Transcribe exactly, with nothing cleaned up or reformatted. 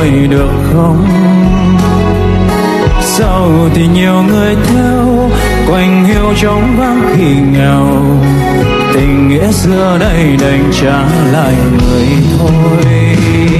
tôi được không? Sau thì nhiều người theo, quanh hiu trống vắng khi nghèo, tình nghĩa xưa đây đành trả lại người thôi.